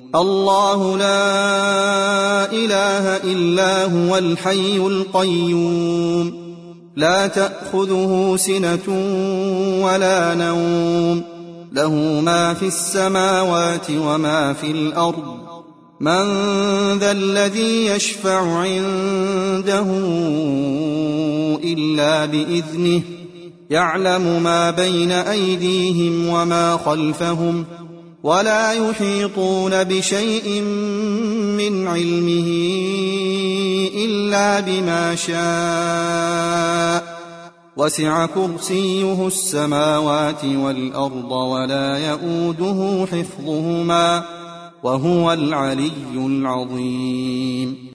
الله لا إله إلا هو الحي القيوم لا تأخذه سنة ولا نوم له ما في السماوات وما في الأرض من ذا الذي يشفع عنده إلا بإذنه يعلم ما بين أيديهم وما خلفهم ولا يحيطون بشيء من علمه إلا بما شاء وسع كرسيه السماوات والأرض ولا يئوده حفظهما وهو العلي العظيم.